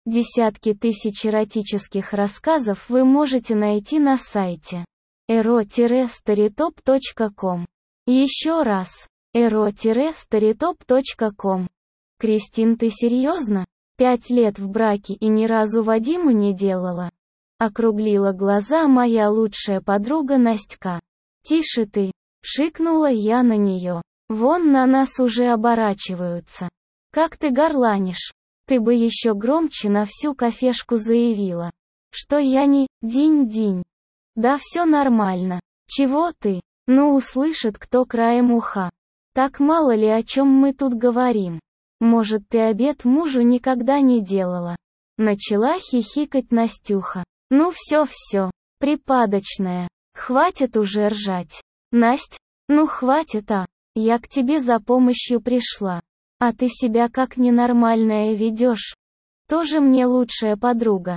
Десятки тысяч эротических рассказов вы можете найти на сайте ero-storytop.com. Еще раз. ero-storytop.com. Кристин, ты серьезно? 5 лет в браке и ни разу Вадиму не делала? Округлила глаза моя лучшая подруга Настя. Тише ты, шикнула я на нее. Вон на нас уже оборачиваются. Как ты горланишь? Ты бы еще громче на всю кафешку заявила, что я не динь-динь. Да все нормально. Чего ты? Ну услышит кто краем уха. Так мало ли о чем мы тут говорим. Может ты обед мужу никогда не делала? Начала хихикать Настюха. Ну все, припадочная. Хватит уже ржать. Насть, ну хватит, я к тебе за помощью пришла. А ты себя как ненормальная ведешь. Тоже мне лучшая подруга.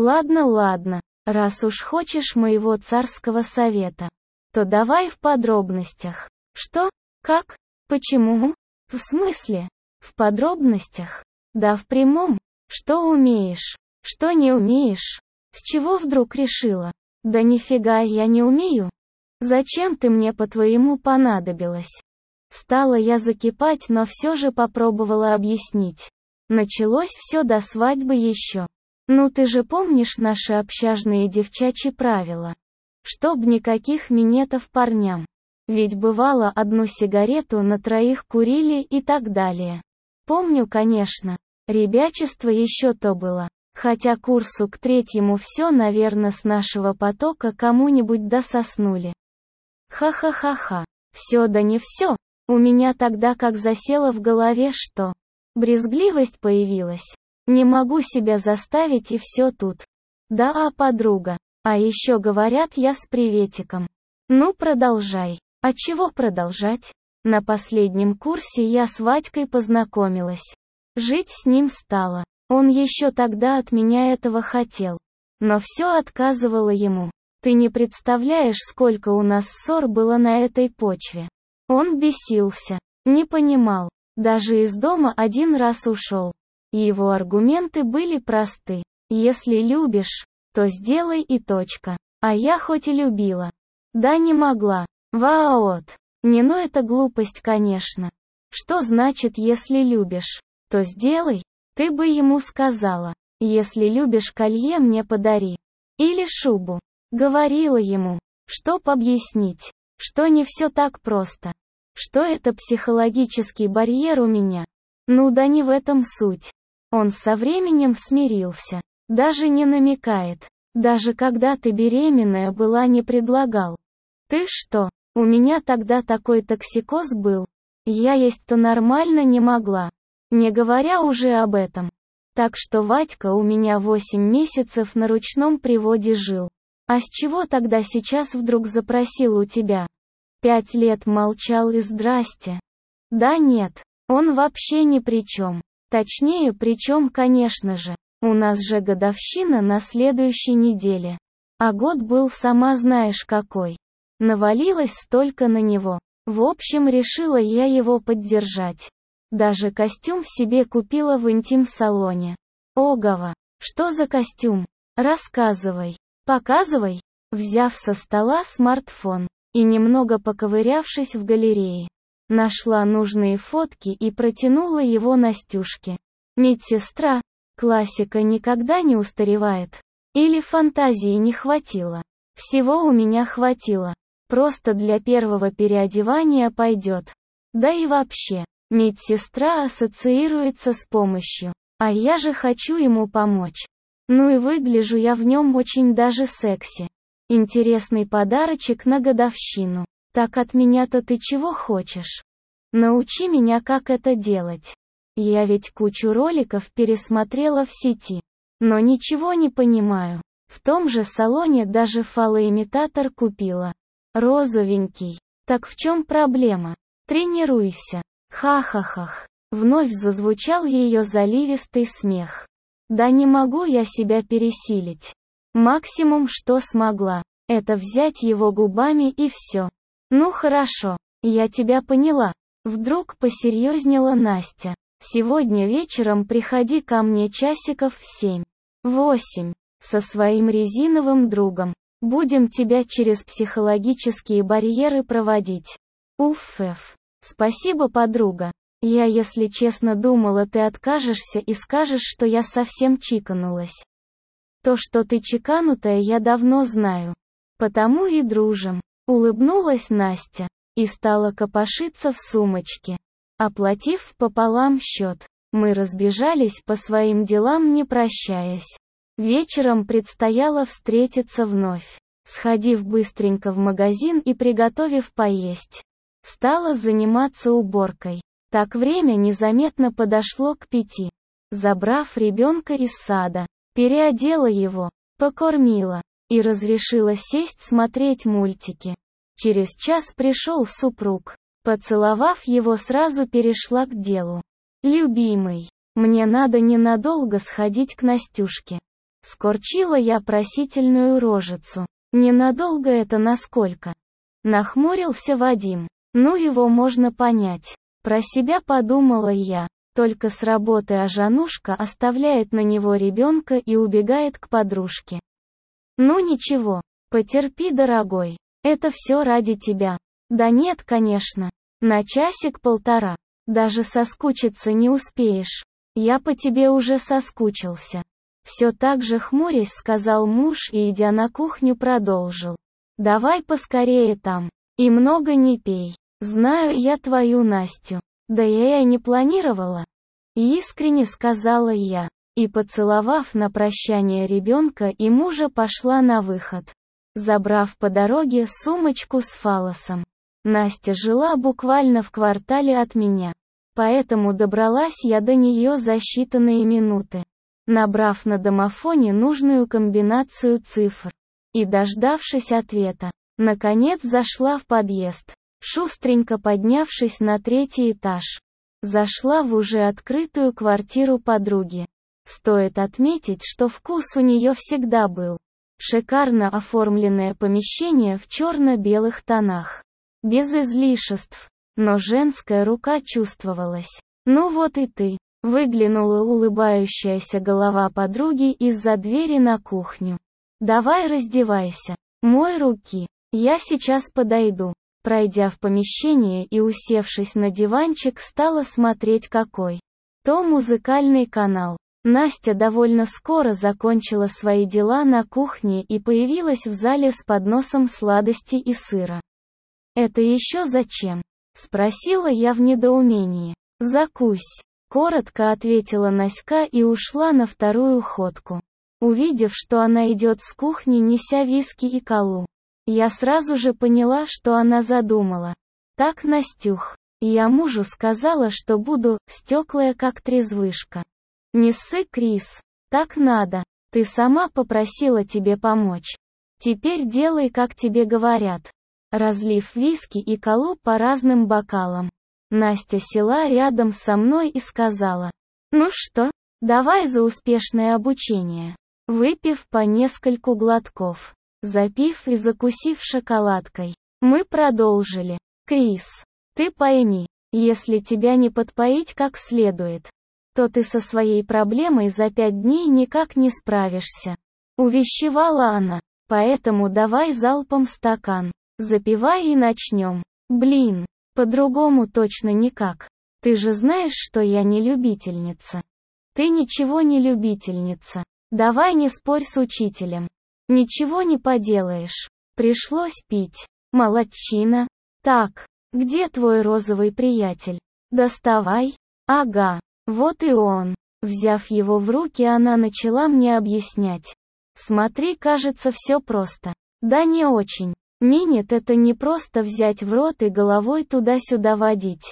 Ладно, раз уж хочешь моего царского совета, то давай в подробностях. Что? Как? Почему? В смысле? В подробностях? Да в прямом. Что умеешь? Что не умеешь? С чего вдруг решила? Да нифига я не умею. Зачем ты мне по-твоему понадобилась? Стала я закипать, но все же попробовала объяснить. Началось все до свадьбы еще. Ну ты же помнишь наши общажные девчачьи правила? Чтоб никаких минетов парням. Ведь бывало одну сигарету на троих курили и так далее. Помню, конечно. Ребячество еще то было. Хотя курсу к 3-му все, наверное, с нашего потока кому-нибудь дососнули. Ха-ха-ха-ха. Все да не все. У меня тогда как засело в голове, что брезгливость появилась. Не могу себя заставить и все тут. Да, подруга. А еще говорят, я с приветиком. Ну продолжай. А чего продолжать? На последнем курсе я с Вадькой познакомилась. Жить с ним стала. Он еще тогда от меня этого хотел. Но все отказывала ему. Ты не представляешь, сколько у нас ссор было на этой почве. Он бесился, не понимал, даже из дома один раз ушел. Его аргументы были просты. Если любишь, то сделай и точка. А я хоть и любила. Да не могла. Ваот. Не, ну это глупость, конечно. Что значит, если любишь, то сделай? Ты бы ему сказала, если любишь, колье мне подари. Или шубу. Говорила ему, чтоб объяснить, что не все так просто. Что это психологический барьер у меня? Ну да не в этом суть. Он со временем смирился. Даже не намекает. Даже когда ты беременная была, не предлагал. Ты что? У меня тогда такой токсикоз был. Я есть-то нормально не могла. Не говоря уже об этом. Так что Вадька у меня 8 месяцев на ручном приводе жил. А с чего тогда сейчас вдруг запросил у тебя? 5 лет молчал и здрасте. Да нет, он вообще ни при чем. Точнее, при чем, конечно же. У нас же годовщина на следующей неделе. А год был сама знаешь какой. Навалилось столько на него. В общем, решила я его поддержать. Даже костюм себе купила в интим-салоне. Ого, что за костюм? Рассказывай. Показывай. Взяв со стола смартфон и немного поковырявшись в галерее, нашла нужные фотки и протянула его Настюшке. Медсестра, классика никогда не устаревает. Или фантазии не хватило. Всего у меня хватило. Просто для первого переодевания пойдет. Да и вообще, медсестра ассоциируется с помощью. А я же хочу ему помочь. Ну и выгляжу я в нем очень даже секси. Интересный подарочек на годовщину. Так от меня-то ты чего хочешь? Научи меня, как это делать. Я ведь кучу роликов пересмотрела в сети. Но ничего не понимаю. В том же салоне даже фалоимитатор купила. Розовенький. Так в чем проблема? Тренируйся. Ха-ха-хах. Вновь зазвучал ее заливистый смех. Да не могу я себя пересилить. Максимум, что смогла, это взять его губами и все. Ну хорошо, я тебя поняла. Вдруг посерьезнела Настя. Сегодня вечером приходи ко мне часиков в 7-8, со своим резиновым другом. Будем тебя через психологические барьеры проводить. Уф. Спасибо, подруга. Я, если честно, думала, ты откажешься и скажешь, что я совсем чиканулась. То, что ты чеканутая, я давно знаю. Потому и дружим. Улыбнулась Настя и стала копошиться в сумочке. Оплатив пополам счет, мы разбежались по своим делам, не прощаясь. Вечером предстояло встретиться вновь. Сходив быстренько в магазин и приготовив поесть, стала заниматься уборкой. Так время незаметно подошло к 5. Забрав ребенка из сада, переодела его, покормила и разрешила сесть смотреть мультики. Через час пришел супруг. Поцеловав его, сразу перешла к делу. «Любимый, мне надо ненадолго сходить к Настюшке». Скорчила я просительную рожицу. «Ненадолго это насколько?» Нахмурился Вадим. Ну, его можно понять. Про себя подумала я. Только с работы, а Жанушка оставляет на него ребенка и убегает к подружке. Ну ничего, потерпи, дорогой. Это все ради тебя. Да нет, конечно. На часик-полтора. Даже соскучиться не успеешь. Я по тебе уже соскучился. Все так же хмурясь сказал муж и, идя на кухню, продолжил. Давай поскорее там. И много не пей. Знаю я твою Настю. Да я и не планировала. Искренне сказала я. И, поцеловав на прощание ребенка и мужа, пошла на выход. Забрав по дороге сумочку с фаллосом. Настя жила буквально в квартале от меня. Поэтому добралась я до нее за считанные минуты. Набрав на домофоне нужную комбинацию цифр. И, дождавшись ответа, наконец зашла в подъезд. Шустренько поднявшись на 3-й этаж, зашла в уже открытую квартиру подруги. Стоит отметить, что вкус у нее всегда был. Шикарно оформленное помещение в черно-белых тонах. Без излишеств. Но женская рука чувствовалась. «Ну вот и ты», — выглянула улыбающаяся голова подруги из-за двери на кухню. «Давай раздевайся. Мой руки. Я сейчас подойду». Пройдя в помещение и усевшись на диванчик, стала смотреть какой-то музыкальный канал. Настя довольно скоро закончила свои дела на кухне и появилась в зале с подносом сладостей и сыра. «Это еще зачем?» — спросила я в недоумении. «Закусь», — коротко ответила Наська и ушла на вторую ходку. Увидев, что она идет с кухни, неся виски и колу, я сразу же поняла, что она задумала. «Так, Настюх, я мужу сказала, что буду стеклая как трезвышка. Не ссы, Крис, так надо, ты сама попросила тебе помочь. Теперь делай, как тебе говорят». Разлив виски и колу по разным бокалам, Настя села рядом со мной и сказала: «Ну что, давай за успешное обучение». Выпив по нескольку глотков, запив и закусив шоколадкой, мы продолжили. «Крис, ты пойми, если тебя не подпоить как следует, то ты со своей проблемой за 5 дней никак не справишься», — увещевала она. «Поэтому давай залпом стакан, запивай и начнем». «Блин, по-другому точно никак. Ты же знаешь, что я не любительница». «Ты ничего не любительница. Давай не спорь с учителем. Ничего не поделаешь. Пришлось пить. Молодчина. Так, где твой розовый приятель? Доставай». «Ага, вот и он». Взяв его в руки, она начала мне объяснять. «Смотри, кажется, все просто». «Да не очень. Минет это не просто взять в рот и головой туда-сюда водить.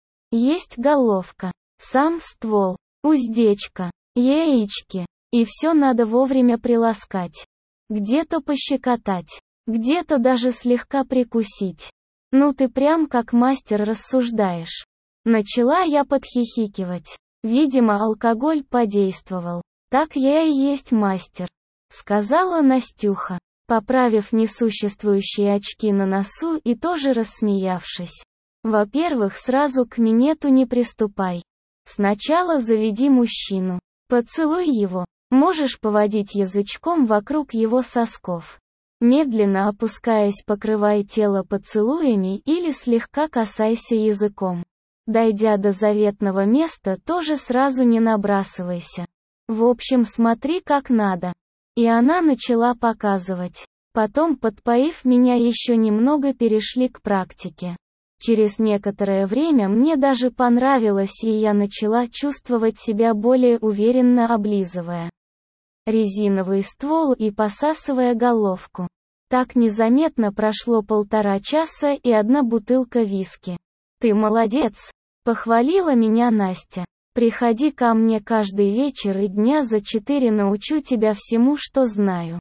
Есть головка, сам ствол, уздечка, яички, и все надо вовремя приласкать. Где-то пощекотать, где-то даже слегка прикусить. Ну ты прям как мастер рассуждаешь». Начала я подхихикивать. Видимо, алкоголь подействовал. «Так я и есть мастер», — сказала Настюха, поправив несуществующие очки на носу и тоже рассмеявшись. «Во-первых, сразу к минету не приступай. Сначала заведи мужчину. Поцелуй его. Можешь поводить язычком вокруг его сосков. Медленно опускаясь, покрывай тело поцелуями или слегка касайся языком. Дойдя до заветного места, тоже сразу не набрасывайся. В общем, смотри как надо. И она начала показывать. Потом, подпоив меня еще немного, перешли к практике. Через некоторое время мне даже понравилось, и я начала чувствовать себя более уверенно, облизывая резиновый ствол и посасывая головку. Так незаметно прошло 1,5 часа и 1 бутылка виски. «Ты молодец!» — похвалила меня Настя. «Приходи ко мне каждый вечер, и дня за 4 научу тебя всему, что знаю».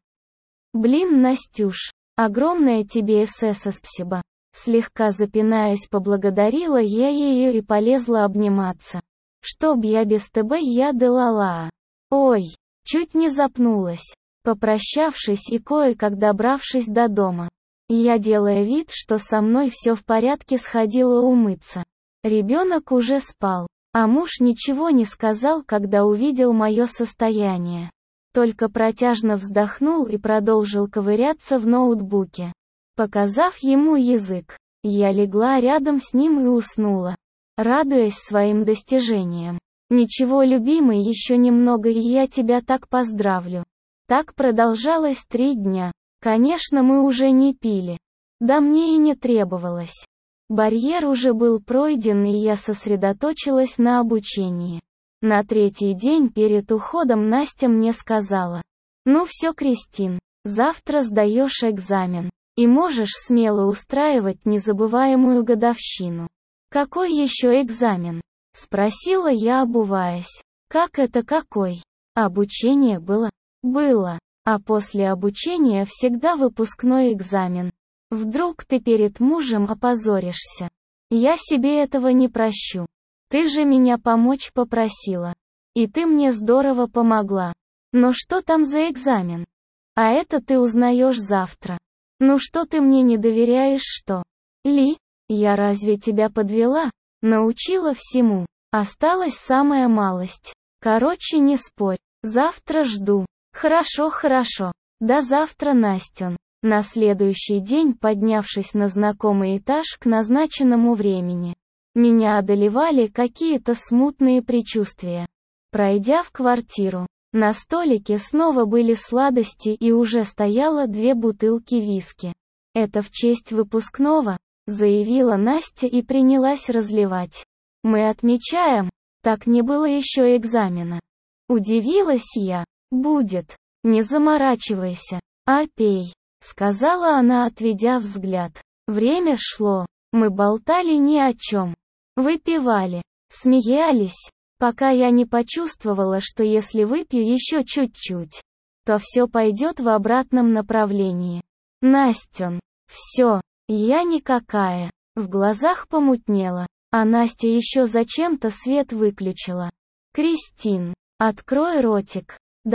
«Блин, Настюш, огромное тебе спасибо!» Слегка запинаясь, поблагодарила я ее и полезла обниматься. «Чтоб я без тебя я делала?» «Ой!» Чуть не запнулась. Попрощавшись и кое-как добравшись до дома, я, делая вид, что со мной все в порядке, сходила умыться. Ребенок уже спал, а муж ничего не сказал, когда увидел мое состояние. Только протяжно вздохнул и продолжил ковыряться в ноутбуке. Показав ему язык, я легла рядом с ним и уснула, радуясь своим достижениям. «Ничего, любимый, еще немного, и я тебя так поздравлю». Так продолжалось 3 дня. Конечно, мы уже не пили. Да мне и не требовалось. Барьер уже был пройден, и я сосредоточилась на обучении. На 3-й день перед уходом Настя мне сказала: «Ну все, Кристин, завтра сдаешь экзамен. И можешь смело устраивать незабываемую годовщину». «Какой еще экзамен?» — спросила я, обуваясь. «Как это какой? Обучение было?» «Было. А после обучения всегда выпускной экзамен. Вдруг ты перед мужем опозоришься. Я себе этого не прощу. Ты же меня помочь попросила. И ты мне здорово помогла. Но что там за экзамен? А это ты узнаешь завтра. Ну что ты мне не доверяешь, что? Ли, я разве тебя подвела? Научила всему. Осталась самая малость. Короче, не спорь. Завтра жду». «Хорошо, хорошо. До завтра, Настен». На следующий день, поднявшись на знакомый этаж к назначенному времени, меня одолевали какие-то смутные предчувствия. Пройдя в квартиру, на столике снова были сладости и уже стояло 2 бутылки виски. «Это в честь выпускного», — заявила Настя и принялась разливать. «Мы отмечаем, так не было еще экзамена». Удивилась я. «Будет. Не заморачивайся, а пей», — сказала она, отведя взгляд. Время шло. Мы болтали ни о чем. Выпивали. Смеялись. Пока я не почувствовала, что если выпью еще чуть-чуть, то все пойдет в обратном направлении. «Настен, все, я никакая». В глазах помутнело, а Настя еще зачем-то свет выключила. «Кристин, открой ротик.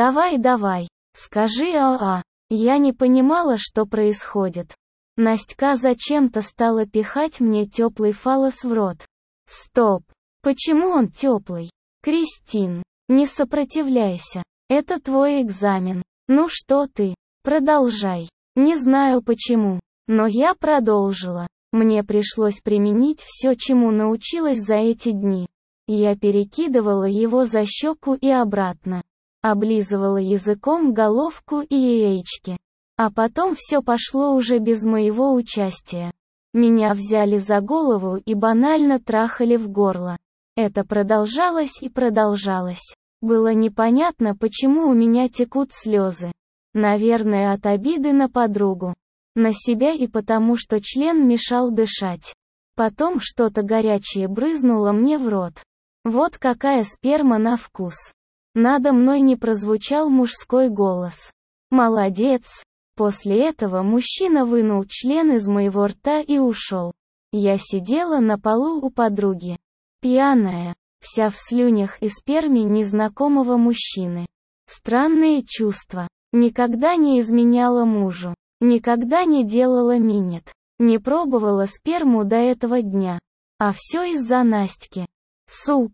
Давай, скажи а-а». Я не понимала, что происходит. Настя зачем-то стала пихать мне теплый фаллос в рот. Стоп. Почему он теплый? Кристин, не сопротивляйся. Это твой экзамен. Ну что ты? Продолжай. Не знаю почему, но я продолжила. Мне пришлось применить все, чему научилась за эти дни. Я перекидывала его за щеку и обратно. Облизывала языком головку и яички. А потом все пошло уже без моего участия. Меня взяли за голову и банально трахали в горло. Это продолжалось и продолжалось. Было непонятно, почему у меня текут слезы. Наверное, от обиды на подругу. На себя и потому, что член мешал дышать. Потом что-то горячее брызнуло мне в рот. Вот какая сперма на вкус. Надо мной не прозвучал мужской голос. «Молодец!» После этого мужчина вынул член из моего рта и ушел. Я сидела на полу у подруги. Пьяная, вся в слюнях и сперме незнакомого мужчины. Странные чувства. Никогда не изменяла мужу. Никогда не делала минет. Не пробовала сперму до этого дня. А все из-за Настьки. Сука.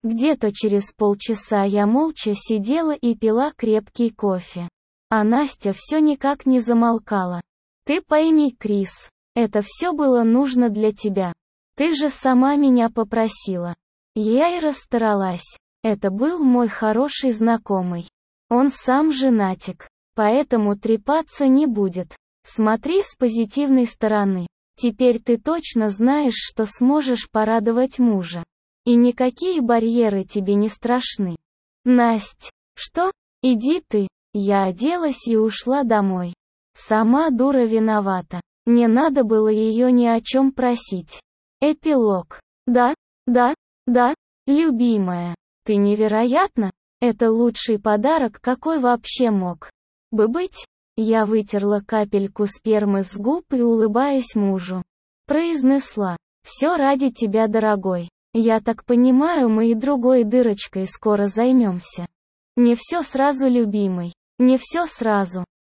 Где-то через полчаса я молча сидела и пила крепкий кофе. А Настя все никак не замолкала. Ты пойми, Крис, это все было нужно для тебя. Ты же сама меня попросила. Я и расстаралась. Это был мой хороший знакомый. Он сам женатик, поэтому трепаться не будет. Смотри с позитивной стороны. Теперь ты точно знаешь, что сможешь порадовать мужа. И никакие барьеры тебе не страшны. Насть, что? Иди ты. Я оделась и ушла домой. Сама дура виновата. Не надо было ее ни о чем просить. Эпилог. Да, любимая. Ты невероятна. Это лучший подарок, какой вообще мог бы быть. Я вытерла капельку спермы с губ и, улыбаясь мужу, произнесла: «Все ради тебя, дорогой. Я так понимаю, мы и другой дырочкой скоро займемся». Не все сразу, любимый. Не все сразу.